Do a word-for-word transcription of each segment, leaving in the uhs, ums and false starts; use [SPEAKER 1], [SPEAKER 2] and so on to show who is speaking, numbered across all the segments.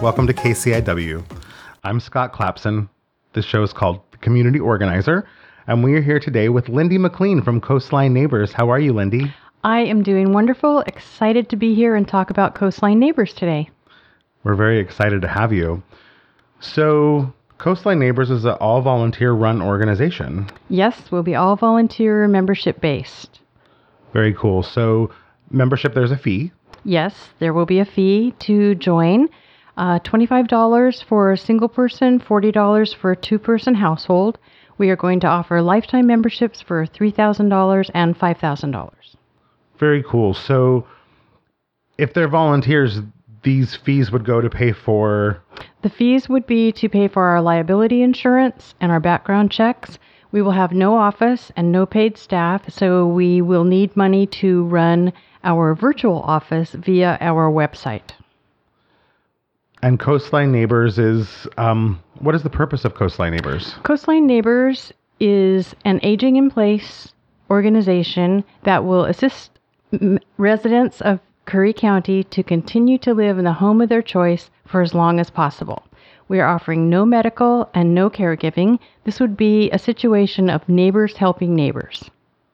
[SPEAKER 1] Welcome to K C I W. I'm Scott Clapson. This show is called The Community Organizer, and we are here today with Lindy McLean from Coastline Neighbors. How are you, Lindy?
[SPEAKER 2] I am doing wonderful. Excited to be here and talk about Coastline Neighbors today.
[SPEAKER 1] We're very excited to have you. So, Coastline Neighbors is an all-volunteer run organization.
[SPEAKER 2] Yes, we'll be all volunteer membership based.
[SPEAKER 1] Very cool. So, membership, there's a fee.
[SPEAKER 2] Yes, there will be a fee to join. Uh, twenty-five dollars for a single person, forty dollars for a two-person household. We are going to offer lifetime memberships for three thousand dollars and five thousand dollars.
[SPEAKER 1] Very cool. So, if they're volunteers, these fees would go to pay for...
[SPEAKER 2] The fees would be to pay for our liability insurance and our background checks. We will have no office and no paid staff, so we will need money to run our virtual office via our website.
[SPEAKER 1] And Coastline Neighbors is, um, what is the purpose of Coastline Neighbors?
[SPEAKER 2] Coastline Neighbors is an aging in place organization that will assist m- residents of Curry County to continue to live in the home of their choice for as long as possible. We are offering no medical and no caregiving. This would be a situation of neighbors helping neighbors.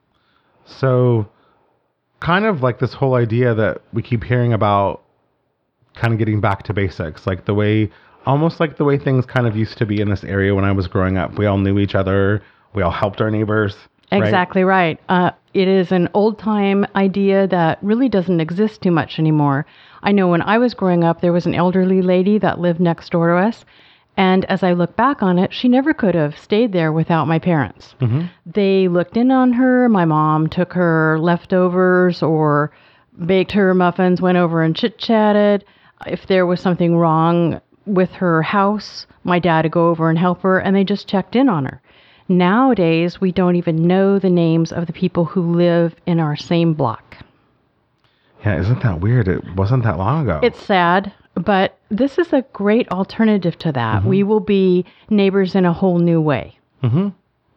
[SPEAKER 1] So, kind of like this whole idea that we keep hearing about, kind of getting back to basics, like the way, almost like the way things kind of used to be in this area when I was growing up. We all knew each other. We all helped our neighbors.
[SPEAKER 2] Exactly right. right. Uh, it is an old time idea that really doesn't exist too much anymore. I know when I was growing up, there was an elderly lady that lived next door to us. And as I look back on it, she never could have stayed there without my parents. Mm-hmm. They looked in on her. My mom took her leftovers or baked her muffins, went over and chit-chatted. If there was something wrong with her house, my dad would go over and help her, and they just checked in on her. Nowadays, we don't even know the names of the people who live in our same block.
[SPEAKER 1] Yeah, isn't that weird? It wasn't that long ago.
[SPEAKER 2] It's sad, but this is a great alternative to that. Mm-hmm. We will be neighbors in a whole new way.
[SPEAKER 1] Mm-hmm.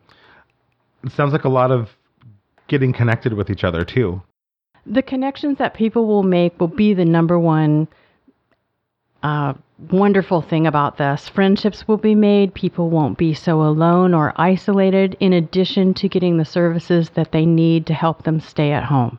[SPEAKER 1] It sounds like a lot of getting connected with each other, too.
[SPEAKER 2] The connections that people will make will be the number one Uh, wonderful thing about this. Friendships will be made. People won't be so alone or isolated, in addition to getting the services that they need to help them stay at home.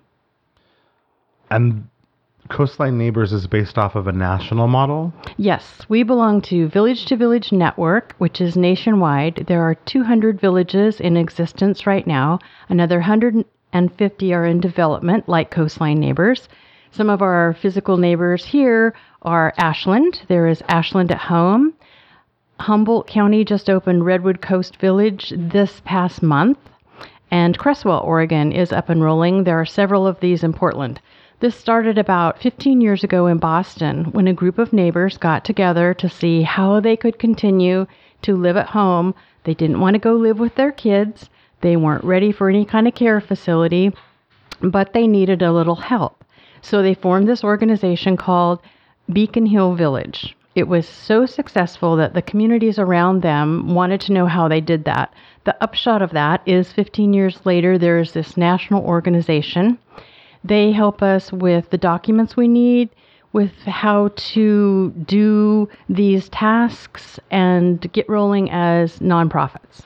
[SPEAKER 1] And Coastline Neighbors is based off of a national model?
[SPEAKER 2] Yes, we belong to Village to Village Network, which is nationwide. There are two hundred villages in existence right now. Another one hundred fifty are in development, like Coastline Neighbors. Some of our physical neighbors here are Ashland. There is Ashland at Home. Humboldt County just opened Redwood Coast Village this past month. And Cresswell, Oregon is up and rolling. There are several of these in Portland. This started about fifteen years ago in Boston when a group of neighbors got together to see how they could continue to live at home. They didn't want to go live with their kids. They weren't ready for any kind of care facility, but they needed a little help. So they formed this organization called Beacon Hill Village. It was so successful that the communities around them wanted to know how they did that. The upshot of that is fifteen years later, there is this national organization. They help us with the documents we need, with how to do these tasks and get rolling as nonprofits.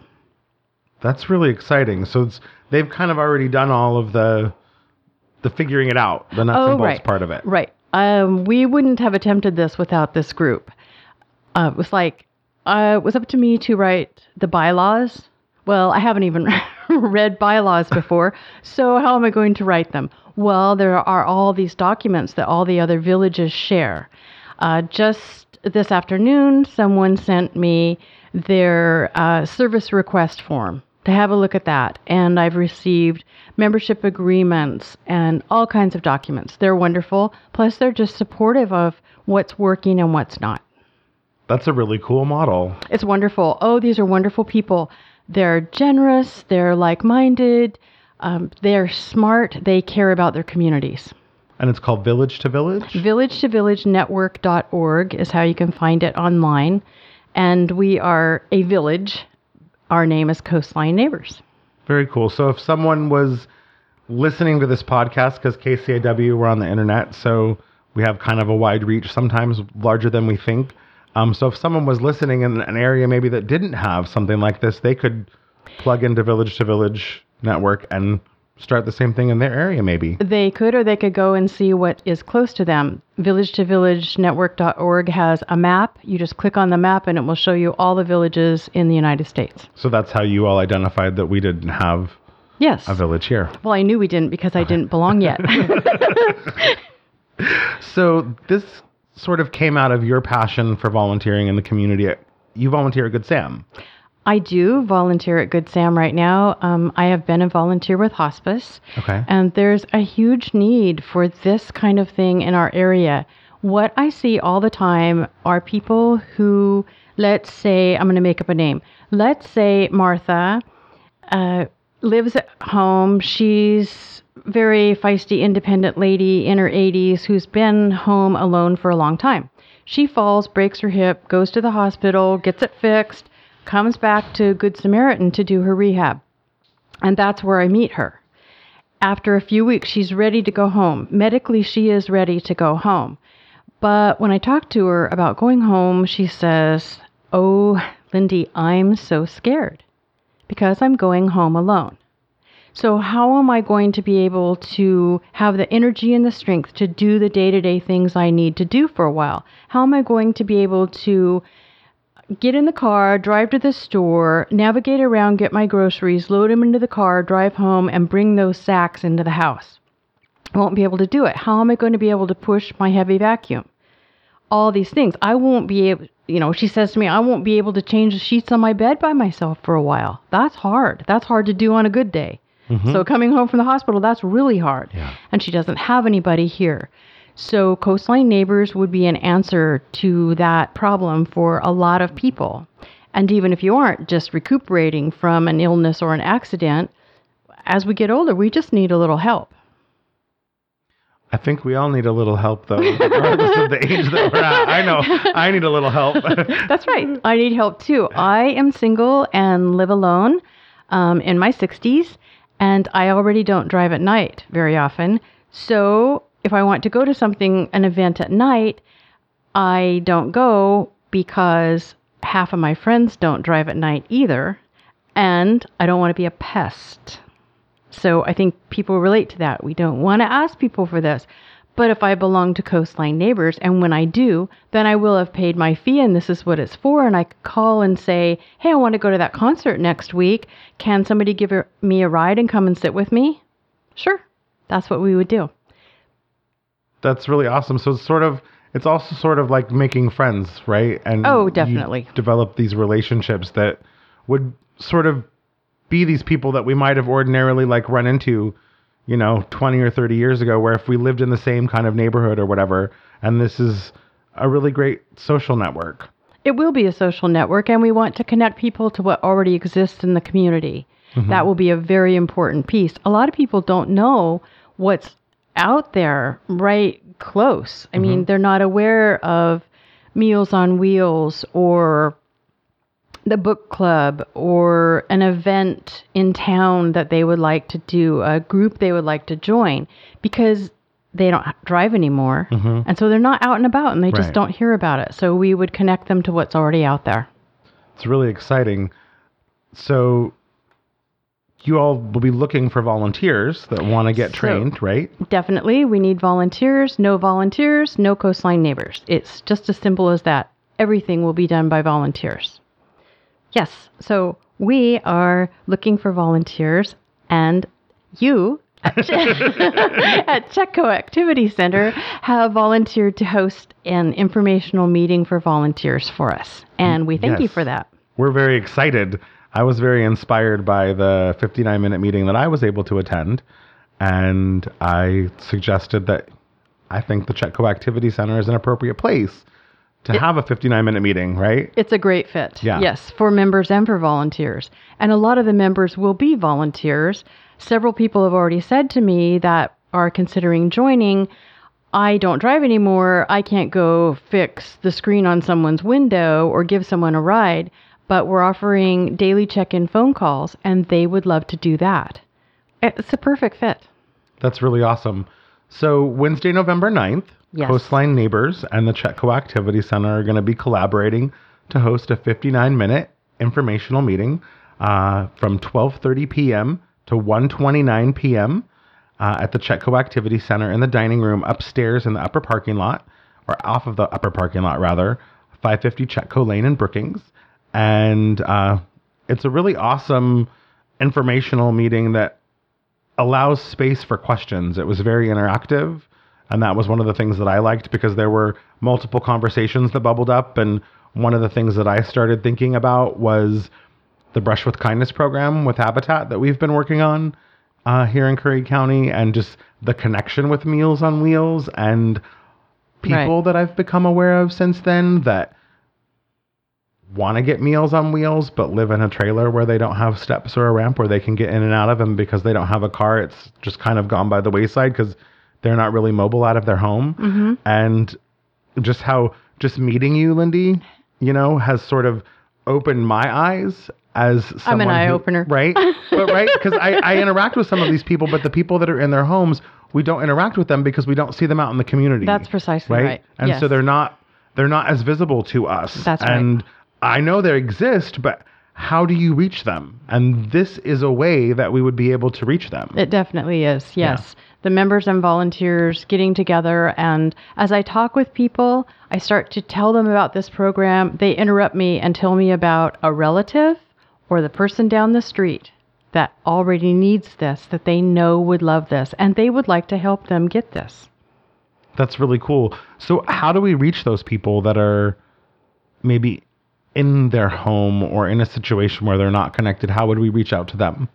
[SPEAKER 1] That's really exciting. So it's, they've kind of already done all of the the figuring it out, the nuts
[SPEAKER 2] oh,
[SPEAKER 1] and bolts
[SPEAKER 2] right.
[SPEAKER 1] part of it.
[SPEAKER 2] Right. Um, we wouldn't have attempted this without this group. Uh, it was like, uh, it was up to me to write the bylaws. Well, I haven't even read bylaws before, so how am I going to write them? Well, there are all these documents that all the other villages share. Uh, just this afternoon, someone sent me their uh, service request form to have a look at that, and I've received membership agreements and all kinds of documents. They're wonderful. Plus, they're just supportive of what's working and what's not.
[SPEAKER 1] That's a really cool model.
[SPEAKER 2] It's wonderful. Oh, these are wonderful people. They're generous. They're like-minded. Um, they're smart. They care about their communities.
[SPEAKER 1] And it's called Village to Village?
[SPEAKER 2] Village to Village Network dot org is how you can find it online. And we are a village. Our name is Coastline Neighbors.
[SPEAKER 1] Very cool. So if someone was listening to this podcast, because K C I W, we're on the internet, so We have kind of a wide reach, sometimes larger than we think. Um, so if someone was listening in an area maybe that didn't have something like this, they could plug into Village to Village Network and start the same thing in their area maybe.
[SPEAKER 2] They could, or they could go and see what is close to them. village to village network dot org has a map. You just click on the map and it will show you all the villages in the United States.
[SPEAKER 1] So that's how you all identified that we didn't have
[SPEAKER 2] Yes.
[SPEAKER 1] a village here.
[SPEAKER 2] Well, I knew we didn't because I didn't belong yet.
[SPEAKER 1] So this sort of came out of your passion for volunteering in the community. You volunteer at Good Sam.
[SPEAKER 2] I do volunteer at Good Sam right now. Um, I have been a volunteer with hospice.
[SPEAKER 1] Okay.
[SPEAKER 2] And there's a huge need for this kind of thing in our area. What I see all the time are people who, let's say, I'm going to make up a name. Let's say Martha uh, lives at home. She's very feisty, independent lady in her eighties who's been home alone for a long time. She falls, breaks her hip, goes to the hospital, gets it fixed, comes back to Good Samaritan to do her rehab. And that's where I meet her. After a few weeks, she's ready to go home. Medically, she is ready to go home. But when I talk to her about going home, she says, "Oh, Lindy, I'm so scared because I'm going home alone. So how am I going to be able to have the energy and the strength to do the day-to-day things I need to do for a while? How am I going to be able to get in the car, drive to the store, navigate around, get my groceries, load them into the car, drive home, and bring those sacks into the house? I won't be able to do it. How am I going to be able to push my heavy vacuum? All these things. I won't be able, you know, she says to me, I won't be able to change the sheets on my bed by myself for a while. That's hard. That's hard to do on a good day. Mm-hmm. So coming home from the hospital, that's really hard.
[SPEAKER 1] Yeah.
[SPEAKER 2] And she doesn't have anybody here. So Coastline Neighbors would be an answer to that problem for a lot of people. And even if you aren't just recuperating from an illness or an accident, as we get older, we just need a little help.
[SPEAKER 1] I think we all need a little help, though, regardless of the age that we're at. I know I need a little help.
[SPEAKER 2] That's right. I need help, too. I am single and live alone um, in my sixties, and I already don't drive at night very often. So if I want to go to something, an event at night, I don't go because half of my friends don't drive at night either, and I don't want to be a pest. So I think people relate to that. We don't want to ask people for this. But if I belong to Coastline Neighbors, and when I do, then I will have paid my fee, and this is what it's for, and I could call and say, hey, I want to go to that concert next week. Can somebody give me a ride and come and sit with me? Sure. That's what we would do.
[SPEAKER 1] That's really awesome. So it's sort of, it's also sort of like making friends, right? And
[SPEAKER 2] oh, definitely.
[SPEAKER 1] You develop these relationships that would sort of be these people that we might have ordinarily like run into, you know, twenty or thirty years ago, where if we lived in the same kind of neighborhood or whatever, and this is a really great social network.
[SPEAKER 2] It will be a social network, and we want to connect people to what already exists in the community. Mm-hmm. That will be a very important piece. A lot of people don't know what's out there right close. I mm-hmm. mean, they're not aware of Meals on Wheels or the book club or an event in town that they would like to do, a group they would like to join, because they don't drive anymore. Mm-hmm. And so they're not out and about, and they just right. don't hear about it. So we would connect them to what's already out there.
[SPEAKER 1] It's really exciting. So you all will be looking for volunteers that want to get so, trained, right?
[SPEAKER 2] Definitely. We need volunteers. No volunteers, no Coastline Neighbors. It's just as simple as that. Everything will be done by volunteers. Yes, so we are looking for volunteers, and you at, at Chetco Activity Center have volunteered to host an informational meeting for volunteers for us, and we thank yes. you for that.
[SPEAKER 1] We're very excited. I was very inspired by the fifty-nine minute meeting that I was able to attend, and I suggested that I think the Chetco Activity Center is an appropriate place to it, have a fifty-nine minute meeting, right?
[SPEAKER 2] It's a great fit.
[SPEAKER 1] Yeah.
[SPEAKER 2] Yes, for members and for volunteers. And a lot of the members will be volunteers. Several people have already said to me that are considering joining, I don't drive anymore. I can't go fix the screen on someone's window or give someone a ride, but we're offering daily check-in phone calls, and they would love to do that. It's a perfect fit.
[SPEAKER 1] That's really awesome. So Wednesday, November ninth,
[SPEAKER 2] Yes.
[SPEAKER 1] Coastline Neighbors and the Chetco Activity Center are going to be collaborating to host a fifty-nine minute informational meeting uh, from twelve thirty p.m. to one twenty-nine p.m. Uh, at the Chetco Activity Center in the dining room upstairs in the upper parking lot, or off of the upper parking lot, rather, five fifty Chetco Lane in Brookings. And uh, it's a really awesome informational meeting that allows space for questions. It was very interactive. And that was one of the things that I liked, because there were multiple conversations that bubbled up. And one of the things that I started thinking about was the Brush with Kindness program with Habitat that we've been working on uh, here in Curry County, and just the connection with Meals on Wheels and people
[SPEAKER 2] Right.
[SPEAKER 1] that I've become aware of since then that want to get Meals on Wheels but live in a trailer where they don't have steps or a ramp where they can get in and out of them, because they don't have a car. It's just kind of gone by the wayside because they're not really mobile out of their home.
[SPEAKER 2] Mm-hmm.
[SPEAKER 1] And just how just meeting you, Lindy, you know, has sort of opened my eyes as someone
[SPEAKER 2] I'm an eye
[SPEAKER 1] who-
[SPEAKER 2] opener.
[SPEAKER 1] right? But right, because I, I interact with some of these people, but the people that are in their homes, we don't interact with them because we don't see them out in the community.
[SPEAKER 2] That's precisely right.
[SPEAKER 1] And
[SPEAKER 2] Yes.
[SPEAKER 1] so they're not they're not as visible to us.
[SPEAKER 2] That's right.
[SPEAKER 1] And I know they exist, but how do you reach them? And this is a way that we would be able to reach them.
[SPEAKER 2] It definitely is, yes. The members and volunteers getting together, and as I talk with people, I start to tell them about this program. They interrupt me and tell me about a relative or the person down the street that already needs this, that they know would love this, and they would like to help them get this.
[SPEAKER 1] That's really cool. So how do we reach those people that are maybe in their home or in a situation where they're not connected? How would we reach out to them?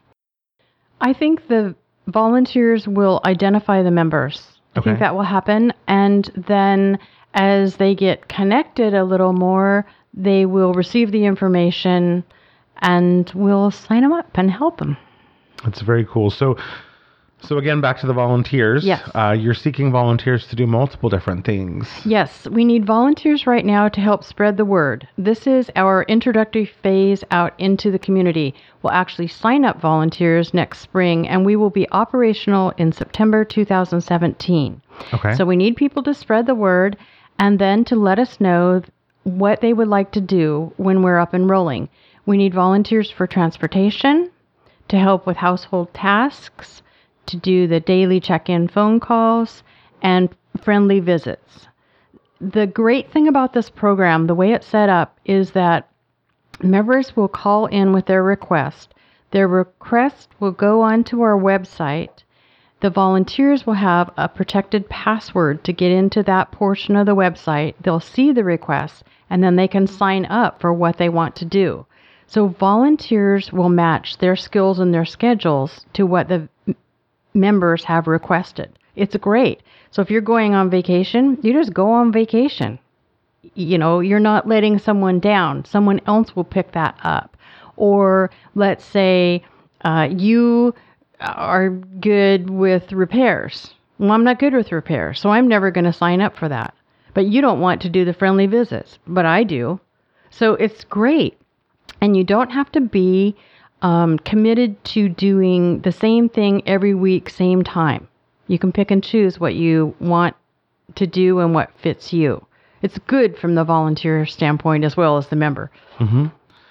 [SPEAKER 2] I think the volunteers will identify the members. I
[SPEAKER 1] Okay.
[SPEAKER 2] think that will happen. And then as they get connected a little more, they will receive the information and we'll sign them up and help them.
[SPEAKER 1] That's very cool. So, so again, back to the volunteers.
[SPEAKER 2] Yes.
[SPEAKER 1] Uh, you're seeking volunteers to do multiple different things.
[SPEAKER 2] Yes, we need volunteers right now to help spread the word. This is our introductory phase out into the community. We'll actually sign up volunteers next spring, and we will be operational in September two thousand seventeen.
[SPEAKER 1] Okay.
[SPEAKER 2] So we need people to spread the word and then to let us know what they would like to do when we're up and rolling. We need volunteers for transportation, to help with household tasks, to do the daily check-in phone calls, and friendly visits. The great thing about this program, the way it's set up, is that members will call in with their request. Their request will go onto our website. The volunteers will have a protected password to get into that portion of the website. They'll see the request, and then they can sign up for what they want to do. So volunteers will match their skills and their schedules to what the m- members have requested. It's great. So if you're going on vacation, you just go on vacation. You know, you're not letting someone down. Someone else will pick that up. Or let's say uh, you are good with repairs. Well, I'm not good with repairs, so I'm never going to sign up for that. But you don't want to do the friendly visits, but I do. So it's great. And you don't have to be um, committed to doing the same thing every week, same time. You can pick and choose what you want to do and what fits you. It's good from the volunteer standpoint as well as the member.
[SPEAKER 1] Mm-hmm.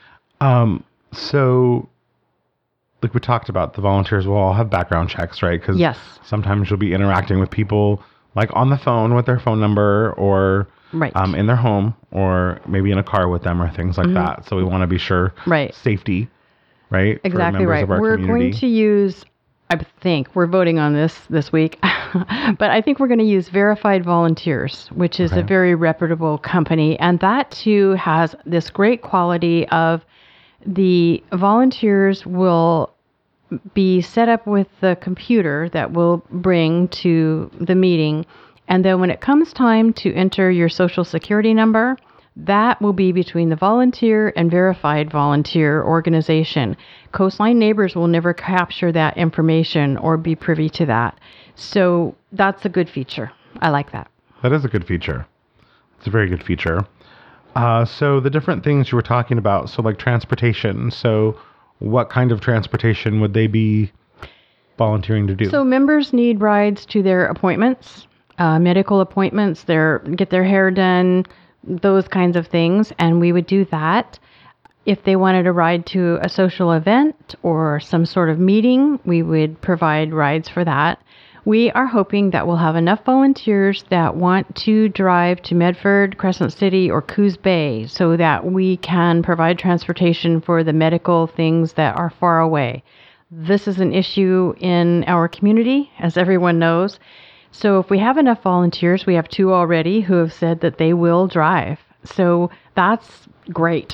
[SPEAKER 1] Um, so, like we talked about, the volunteers will all have background checks, right? Because
[SPEAKER 2] Yes.
[SPEAKER 1] sometimes you'll be interacting with people like on the phone with their phone number, or
[SPEAKER 2] Right.
[SPEAKER 1] um, in their home, or maybe in a car with them, or things like that. So we want to be sure
[SPEAKER 2] Right.
[SPEAKER 1] safety, right? for
[SPEAKER 2] Exactly
[SPEAKER 1] members
[SPEAKER 2] right.
[SPEAKER 1] of our
[SPEAKER 2] We're
[SPEAKER 1] community.
[SPEAKER 2] going to use, I think, we're voting on this this week, but I think we're going to use Verified Volunteers, which is
[SPEAKER 1] Okay.
[SPEAKER 2] a very reputable company. And that too has this great quality of the volunteers will be set up with the computer that we'll bring to the meeting. And then when it comes time to enter your social security number, that will be between the volunteer and verified volunteer organization. Coastline Neighbors will never capture that information or be privy to that. So that's a good feature. I like that.
[SPEAKER 1] That is a good feature. It's a very good feature. Uh, so the different things you were talking about, so like transportation. So what kind of transportation would they be volunteering to do?
[SPEAKER 2] So members need rides to their appointments. uh, medical appointments, their get their hair done, those kinds of things, and we would do that. If they wanted a ride to a social event or some sort of meeting, we would provide rides for that. We are hoping that we'll have enough volunteers that want to drive to Medford, Crescent City, or Coos Bay so that we can provide transportation for the medical things that are far away. This is an issue in our community, as everyone knows. So if we have enough volunteers, we have two already who have said that they will drive. So that's great.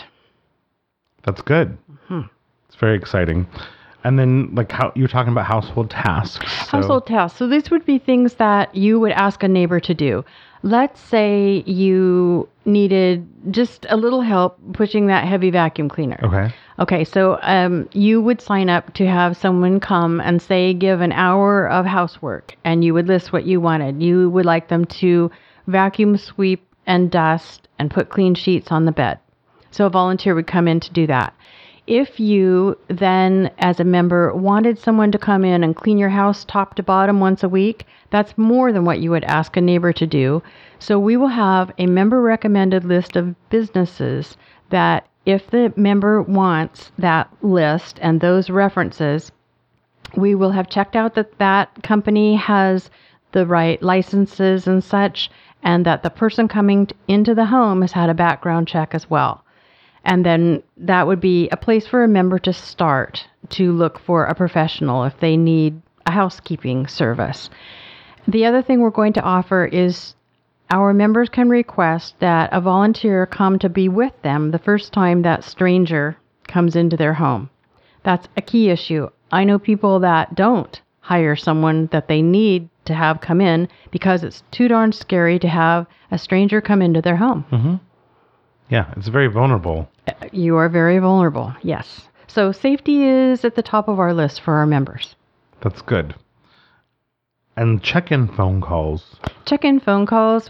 [SPEAKER 1] That's good. Mm-hmm. It's very exciting. And then, like, how you're talking about household tasks. So.
[SPEAKER 2] Household tasks. So these would be things that you would ask a neighbor to do. Let's say you needed just a little help pushing that heavy vacuum cleaner.
[SPEAKER 1] Okay.
[SPEAKER 2] Okay, so um, you would sign up to have someone come and say, give an hour of housework, and you would list what you wanted. You would like them to vacuum, sweep, and dust, and put clean sheets on the bed. So a volunteer would come in to do that. If you then, as a member, wanted someone to come in and clean your house top to bottom once a week, that's more than what you would ask a neighbor to do. So we will have a member-recommended list of businesses that if the member wants that list and those references, we will have checked out that that company has the right licenses and such, and that the person coming into the home has had a background check as well. And then that would be a place for a member to start to look for a professional if they need a housekeeping service. The other thing we're going to offer is our members can request that a volunteer come to be with them the first time that stranger comes into their home. That's a key issue. I know people that don't hire someone that they need to have come in because it's too darn scary to have a stranger come into their home.
[SPEAKER 1] Mm-hmm. Yeah, it's very vulnerable.
[SPEAKER 2] You are very vulnerable, yes. So safety is at the top of our list for our members.
[SPEAKER 1] That's good. And check-in phone calls.
[SPEAKER 2] Check-in phone calls.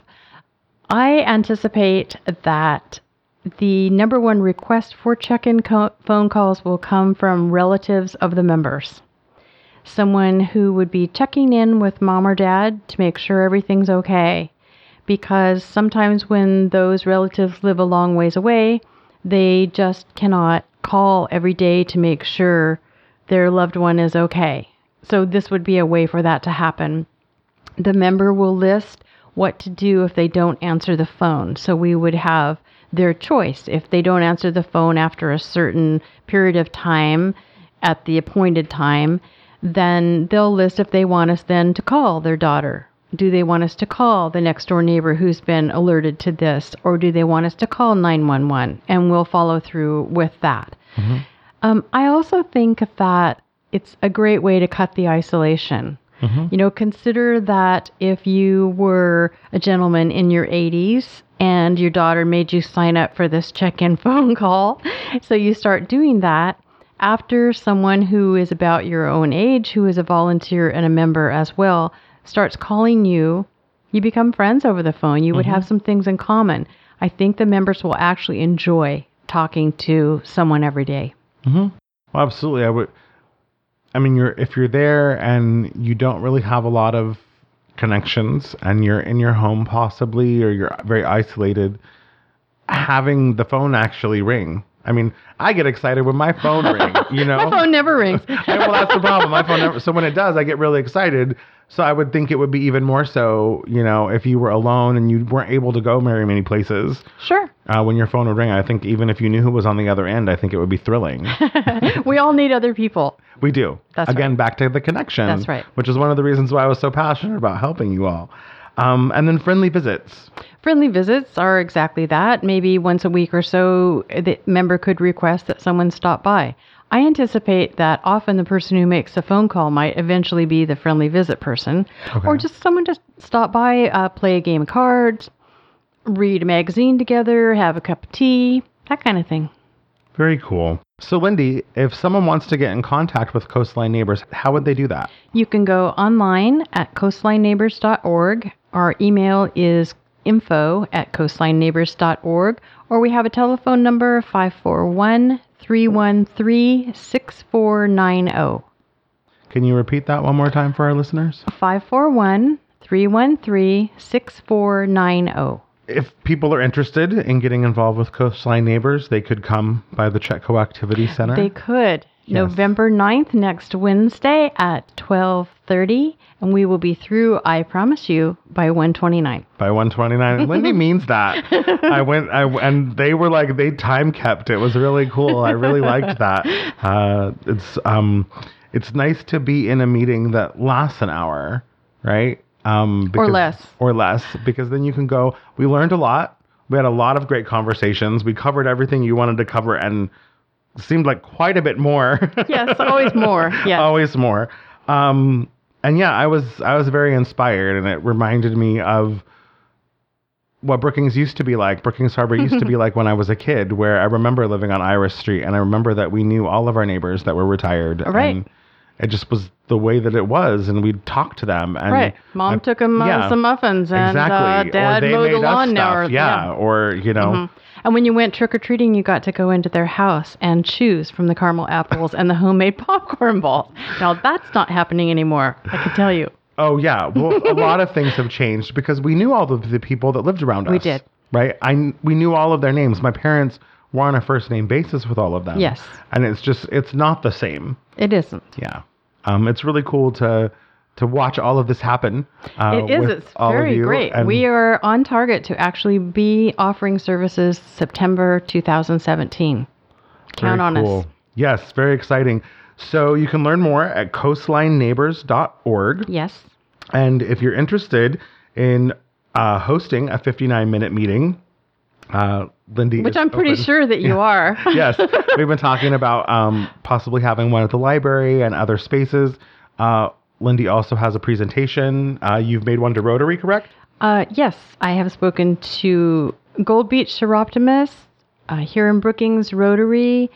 [SPEAKER 2] I anticipate that the number one request for check-in co- phone calls will come from relatives of the members. Someone who would be checking in with mom or dad to make sure everything's okay. Because sometimes when those relatives live a long ways away, they just cannot call every day to make sure their loved one is okay. So this would be a way for that to happen. The member will list what to do if they don't answer the phone. So we would have their choice. If they don't answer the phone after a certain period of time, at the appointed time, then they'll list if they want us then to call their daughter. Do they want us to call the next door neighbor who's been alerted to this? Or do they want us to call nine one one? And we'll follow through with that. Mm-hmm. Um, I also think that it's a great way to cut the isolation. Mm-hmm. You know, consider that if you were a gentleman in your eighties and your daughter made you sign up for this check-in phone call, so you start doing that after someone who is about your own age, who is a volunteer and a member as well, starts calling you, you become friends over the phone. You would mm-hmm. have some things in common. I think the members will actually enjoy talking to someone every day.
[SPEAKER 1] Mm-hmm. Well, absolutely. I would. I mean, you're if you're there and you don't really have a lot of connections, and you're in your home possibly, or you're very isolated, having the phone actually ring. I mean, I get excited when my phone rings, you know?
[SPEAKER 2] My phone never rings.
[SPEAKER 1] Yeah, well, that's the problem. My phone never. So when it does, I get really excited. So I would think it would be even more so, you know, if you were alone and you weren't able to go very many places.
[SPEAKER 2] Sure.
[SPEAKER 1] Uh, when your phone would ring, I think even if you knew who was on the other end, I think it would be thrilling.
[SPEAKER 2] We all need other people.
[SPEAKER 1] We do.
[SPEAKER 2] That's
[SPEAKER 1] Again,
[SPEAKER 2] right.
[SPEAKER 1] back to the connection.
[SPEAKER 2] That's right.
[SPEAKER 1] Which is one of the reasons why I was so passionate about helping you all. Um, and then friendly visits.
[SPEAKER 2] Friendly visits are exactly that. Maybe once a week or so, the member could request that someone stop by. I anticipate that often the person who makes the phone call might eventually be the friendly visit person, okay. Or just someone to stop by, uh, play a game of cards, read a magazine together, have a cup of tea, that kind of thing.
[SPEAKER 1] Very cool. So, Lindy, if someone wants to get in contact with Coastline Neighbors, how would they do that?
[SPEAKER 2] You can go online at coastline neighbors dot org. Our email is info at coastline neighbors dot org, or we have a telephone number, five four one, three one three, six four nine zero.
[SPEAKER 1] Can you repeat that one more time for our listeners?
[SPEAKER 2] five four one, three one three, six four nine zero.
[SPEAKER 1] If people are interested in getting involved with Coastline Neighbors, they could come by the Chetco Activity Center.
[SPEAKER 2] They could.
[SPEAKER 1] Yes.
[SPEAKER 2] November ninth, next Wednesday at twelve thirty, and we will be through, I promise you, by one twenty-nine.
[SPEAKER 1] By one twenty-nine. Lindy means that. I went, I, and they were like, they time kept. It was really cool. I really liked that. Uh, it's, um, it's nice to be in a meeting that lasts an hour, right? Um, because,
[SPEAKER 2] or less.
[SPEAKER 1] Or less, because then you can go, we learned a lot. We had a lot of great conversations. We covered everything you wanted to cover and seemed like quite a bit more.
[SPEAKER 2] Yes, always more. Yes.
[SPEAKER 1] Always more. Um, and yeah, I was I was very inspired, and it reminded me of what Brookings used to be like. Brookings Harbor used to be like when I was a kid, where I remember living on Iris Street, and I remember that we knew all of our neighbors that were retired.
[SPEAKER 2] Right.
[SPEAKER 1] And it just was the way that it was, and we'd talk to them. And
[SPEAKER 2] right. Mom
[SPEAKER 1] I,
[SPEAKER 2] took them uh,
[SPEAKER 1] yeah,
[SPEAKER 2] some muffins, and
[SPEAKER 1] exactly.
[SPEAKER 2] uh, Dad
[SPEAKER 1] or they
[SPEAKER 2] mowed the
[SPEAKER 1] made us
[SPEAKER 2] lawn now.
[SPEAKER 1] stuff. Yeah. yeah, or you know.
[SPEAKER 2] Mm-hmm. And when you went trick-or-treating, you got to go into their house and choose from the caramel apples and the homemade popcorn balls. Now, that's not happening anymore, I can tell you.
[SPEAKER 1] Oh, yeah. Well, a lot of things have changed because we knew all of the people that lived around us.
[SPEAKER 2] We did.
[SPEAKER 1] Right? I, we knew all of their names. My parents were on a first-name basis with all of them.
[SPEAKER 2] Yes.
[SPEAKER 1] And it's just, it's not the same.
[SPEAKER 2] It isn't.
[SPEAKER 1] Yeah. Um, it's really cool to to watch all of this happen. Uh,
[SPEAKER 2] it is. It's very great.
[SPEAKER 1] And
[SPEAKER 2] we are on target to actually be offering services September two thousand seventeen. Count on
[SPEAKER 1] cool.
[SPEAKER 2] us.
[SPEAKER 1] Yes, very exciting. So you can learn more at coastline neighbors dot org.
[SPEAKER 2] Yes.
[SPEAKER 1] And if you're interested in uh, hosting a fifty-nine minute meeting, uh, Lindy
[SPEAKER 2] Which
[SPEAKER 1] is
[SPEAKER 2] I'm pretty
[SPEAKER 1] open.
[SPEAKER 2] sure that you
[SPEAKER 1] Yeah.
[SPEAKER 2] are.
[SPEAKER 1] Yes. We've been talking about um, possibly having one at the library and other spaces. Uh, Lindy also has a presentation. Uh, you've made one to Rotary, correct?
[SPEAKER 2] Uh, yes, I have spoken to Gold Beach Seroptimus, uh, here in Brookings, Rotary,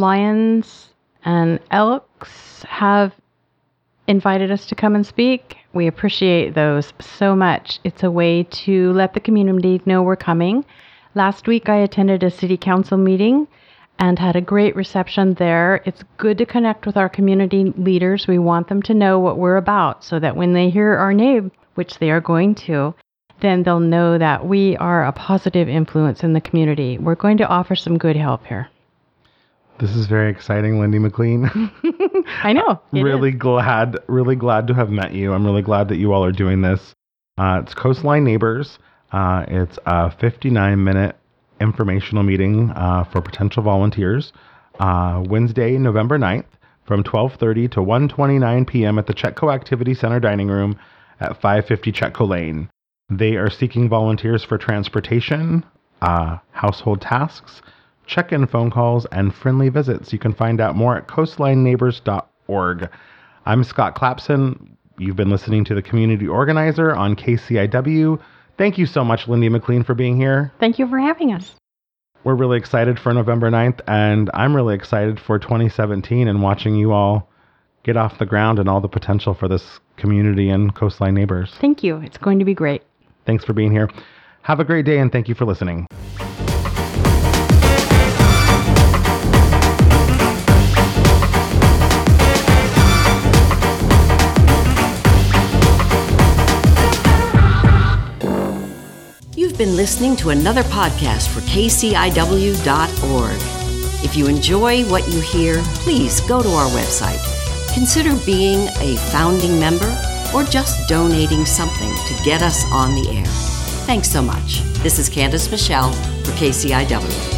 [SPEAKER 2] Lions, and Elks have invited us to come and speak. We appreciate those so much. It's a way to let the community know we're coming. Last week, I attended a city council meeting and had a great reception there. It's good to connect with our community leaders. We want them to know what we're about so that when they hear our name, which they are going to, then they'll know that we are a positive influence in the community. We're going to offer some good help here.
[SPEAKER 1] This is very exciting, Lindy McLean.
[SPEAKER 2] I know.
[SPEAKER 1] really
[SPEAKER 2] is.
[SPEAKER 1] glad, really glad to have met you. I'm really glad that you all are doing this. Uh, it's Coastline Neighbors. Uh, it's a fifty-nine minute informational meeting uh, for potential volunteers. Uh, Wednesday, November ninth, from twelve thirty to one twenty-nine p.m. at the Chetco Activity Center dining room at five fifty Chetco Lane. They are seeking volunteers for transportation, uh, household tasks, check-in phone calls, and friendly visits. You can find out more at coastline neighbors dot org. I'm Scott Clapson. You've been listening to The Community Organizer on K C I W. Thank you so much, Lindy McLean, for being here.
[SPEAKER 2] Thank you for having us.
[SPEAKER 1] We're really excited for November ninth, and I'm really excited for twenty seventeen and watching you all get off the ground and all the potential for this community and Coastline Neighbors.
[SPEAKER 2] Thank you. It's going to be great.
[SPEAKER 1] Thanks for being here. Have a great day, and thank you for listening.
[SPEAKER 3] You've been listening to another podcast for K C I W dot org. If you enjoy what you hear, please go to our website. Consider being a founding member or just donating something to get us on the air. Thanks so much. This is Candace Michelle for K C I W.